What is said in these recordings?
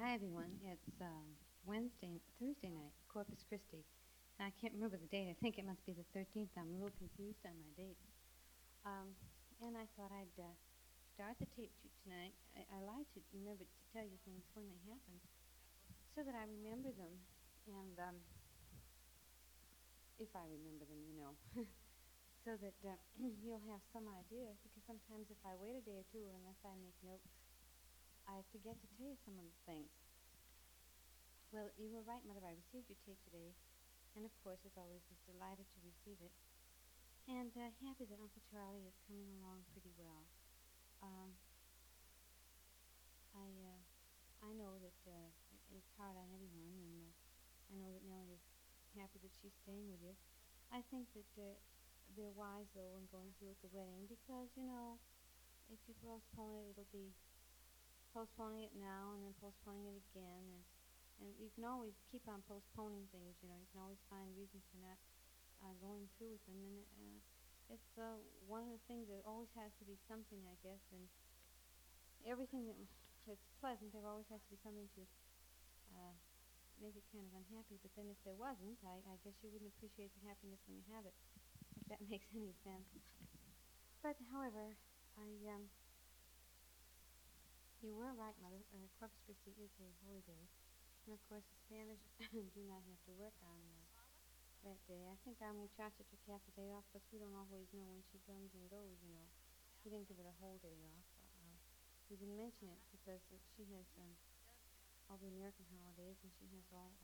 Hi everyone. It's Thursday night, Corpus Christi. I can't remember the date. I think it must be the 13th. I'm a little confused on my dates. And I thought I'd start the tape shoot tonight. I like to remember to tell you things when they happen, so that I remember them, and if I remember them, so that you'll have some idea. Because sometimes if I wait a day or two, or unless I make notes, I forget to tell you some of the things. Well, you were right, Mother. I received your tape today, and of course, as always, was delighted to receive it, and happy that Uncle Charlie is coming along pretty well. Um, I know that it's hard on everyone, and I know that Nellie is happy that she's staying with you. I think that they're wise, though, in going through with the wedding, because, if you postpone it, it'll be postponing it now and then postponing it again, and you can always keep on postponing things. You can always find reasons for not going through with them, and it's one of the things that always has to be something, I guess, and everything that's pleasant, there always has to be something to make it kind of unhappy. But then if there wasn't, I guess you wouldn't appreciate the happiness when you have it, if that makes any sense. But however, you were right, Mother. Corpus Christi is a holy day. And of course, the Spanish do not have to work on that day. I think our muchacha took half a day off, because we don't always know when she comes and goes. We didn't give it a whole day off. We didn't mention it because she has all the American holidays, and she has all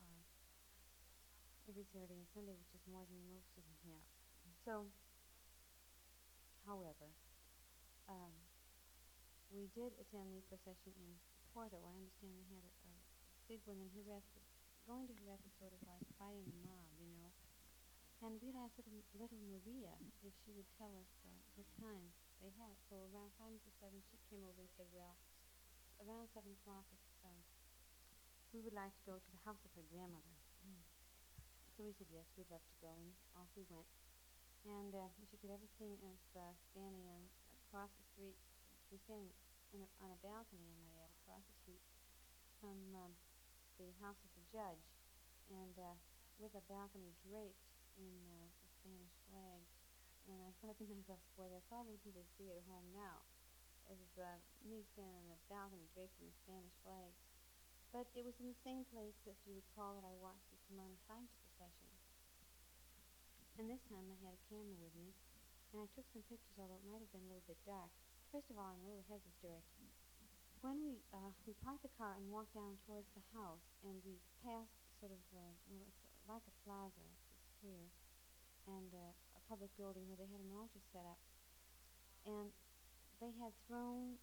every Saturday and Sunday, which is more than most of them have. So, however, um, we did attend the procession in Porto. I understand they had a big one in Jerez. Going to Jerez is sort of like fighting a mob. And we'd asked little Maria if she would tell us what time they had. So around 7, she came over and said, well, around 7 o'clock, we would like to go to the house of her grandmother. So we said, yes, we'd love to go, and off we went. And if you could ever seen us standing across the street, we're standing on a balcony, I might add, across the street from the house of the judge, and with a balcony draped in the Spanish flag. And I thought to myself, boy, that's all they do to see at home now, is me standing on the balcony draped in the Spanish flag. But it was in the same place, if you recall, that I watched the Semana Santa procession. And this time I had a camera with me, and I took some pictures, although it might have been a little bit dark. First of all, I'm a little ahead of the story. When we parked the car and walked down towards the house, and we passed sort of, it's like a plaza, it's a square, and a public building where they had an altar set up. And they had thrown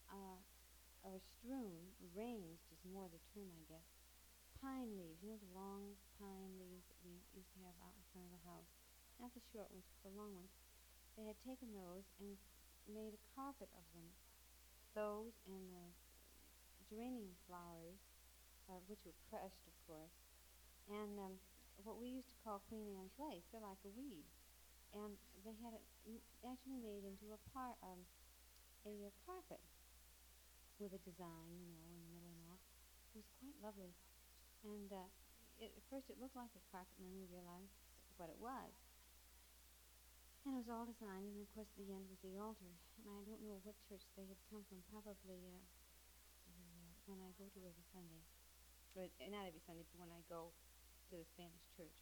or strewn, arranged is more the term, I guess, pine leaves, the long pine leaves that we used to have out in front of the house. Not the short ones, but the long ones. They had taken those and made a carpet of them. Those and the geranium flowers, which were crushed, of course, and what we used to call Queen Anne's lace. They're like a weed. And they had it actually made into a carpet with a design, in the middle and all. It was quite lovely. And at first it looked like a carpet, and then we realized what it was. And it was all designed, and of course at the end was the altar. And I don't know what church they had come from, probably when I go to every Sunday. Or not every Sunday, but when I go to the Spanish church.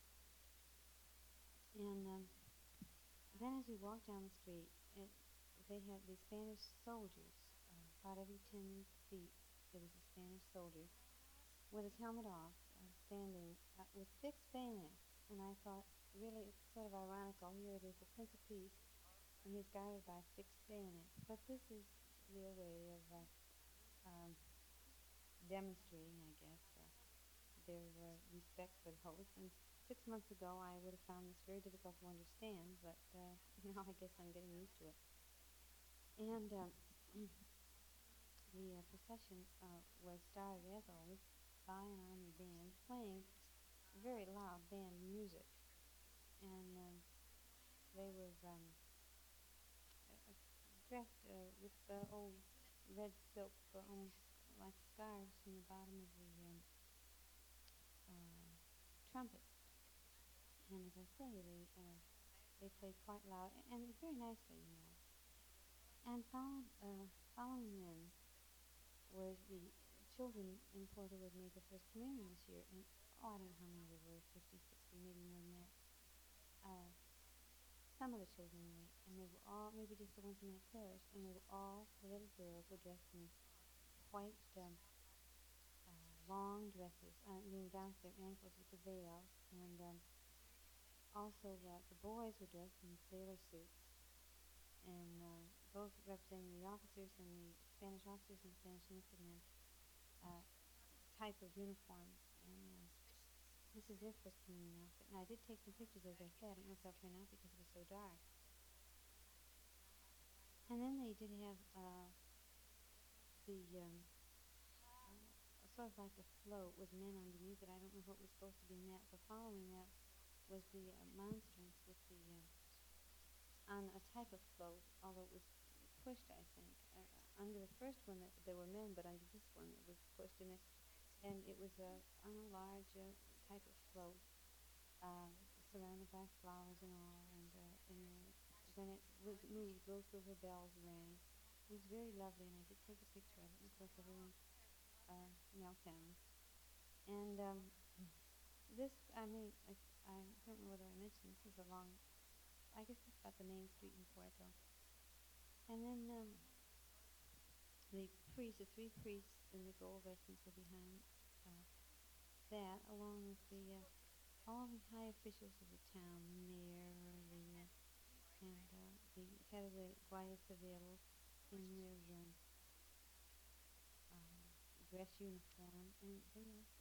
And then as we walked down the street, they had the Spanish soldiers. About every 10 feet, there was a Spanish soldier with his helmet off, standing with fixed bayonets. And I thought, really, it's sort of ironical. Here it is, the Prince of Peace, and he's guarded by fixed bayonets. But this is their way of demonstrating, I guess, their respect for the host. And 6 months ago, I would have found this very difficult to understand, but now I guess I'm getting used to it. And the procession was started, as always, by an army band playing very loud band music. And they were dressed with old red silk, almost like scarves, in the bottom of the uh, trumpet. And as I say, they played quite loud and very nicely, you know. And following them was the children in Porterwood made their first communion this year, and oh, I don't know how many there were, 50, 60, maybe more than that. Uh, some of the children anyway, and they were all, maybe just the ones in that parish, and they were all, the little girls were dressed in these white long dresses, being down to their ankles with the veils, and also the boys were dressed in sailor suits, and both representing the officers and the Spanish officers and Spanish enlisted men uh, type of uniforms. And this is their first communion outfit. And I did take some pictures, as I said. I don't know if they'll turn out because it was so dark. And then they did have the sort of like a float with men underneath it. I don't know what was supposed to be in that. But following that was the monstrance with the on a type of float, although it was pushed, I think. Under the first one, there were men, but under this one, it was pushed, and it was on a large type of float, surrounded by flowers and all, and when it was moved, those little bells rang. It was very lovely, and I did take a picture of it, and of course everyone knelt down. And this, I don't know whether I mentioned, this is along, I guess it's about the main street in Puerto. And then the priests, the three priests in the gold vestments were behind uh, that, along with all the high officials of the town, the mayor, the head of the Guardia Civil in their dress uniform, and they